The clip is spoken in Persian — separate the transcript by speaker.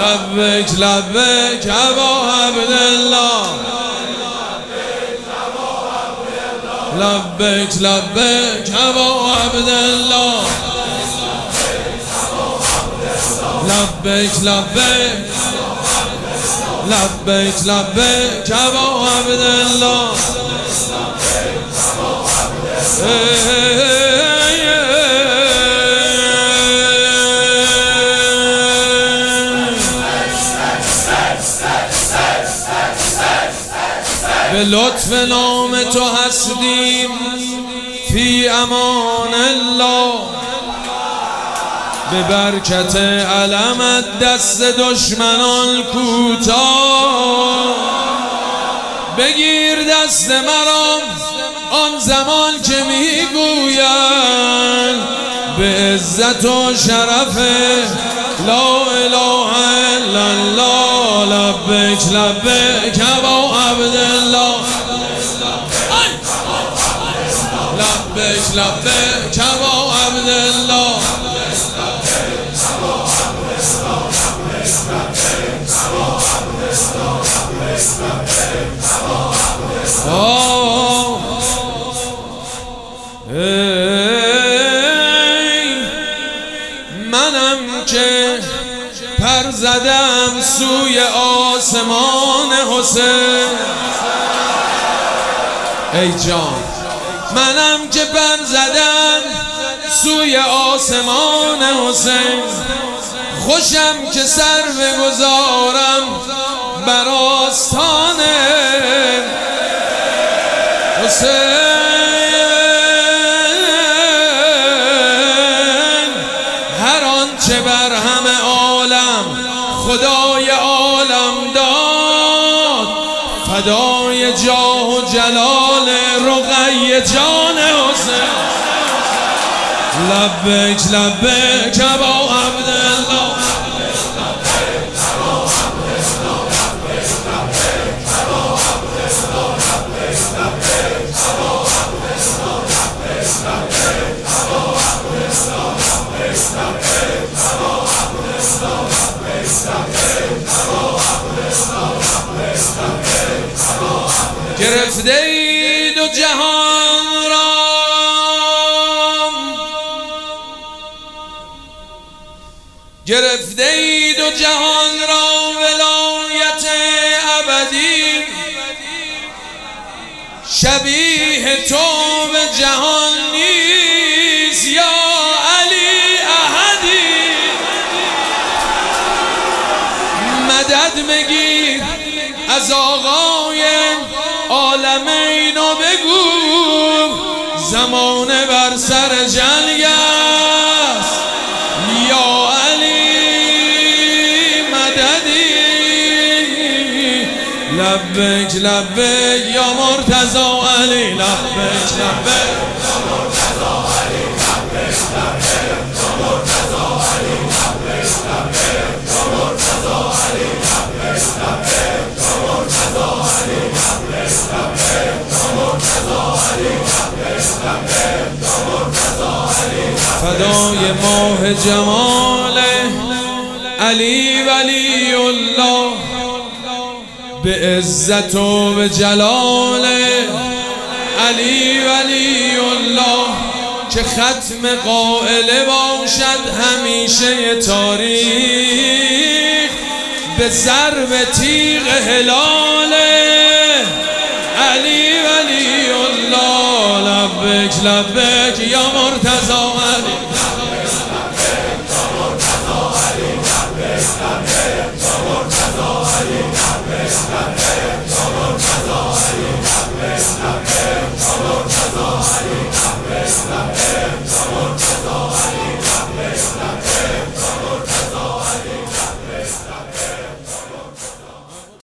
Speaker 1: لبیک لبیک ابا عبدالله لبیک لبیک ابا عبدالله لبیک لبیک لبیک لبیک ابا عبدالله به لطف نام تو هستیم فی امان الله به برکت علمت دست دشمنان کوتاه بگیر دست مرا آن زمان که میگویند به عزت و شرف لا اله الا الله لبیک لبیک ابا عبدالله لبیک لبیک ابا عبدالله منم که پر زدم سوی آسمان حسین ای جان منم که پر زدم سوی آسمان حسین خوشم که سر بگذارم بر آستان حسین هر آنچه بر همه عالم خدای عالم داد فدای جاه و جلال رقی جان حسین لبیک لبیک ابا عبدالله گرفته ای دو جهان را گرفته ای دو جهان را ولایت ابدی شبیه تو به جهان نیست یا علی احدی مدد بگیر از آقای عالمین و بگو زمانه بر سر جنگ است یا علی مددی لبیک لبیک یا مرتضی علی لبیک لبیک یا مرتضی علی لبیک لبیک یا مرتضی علی لبیک لبیک یا مرتضی علی لبیک لبیک یا مرتضی علی لبیک لبیک یا مرتضی علی لبیک لبیک یا مرتضی علی فدای ماه جمال علی ولی الله به عزت و به جلال علی ولی الله که ختم قائله باشد همیشه تاریخ به ضرب تیغ هلال علی ولی الله لبیک لبیک یا مرتضی علی
Speaker 2: Come on,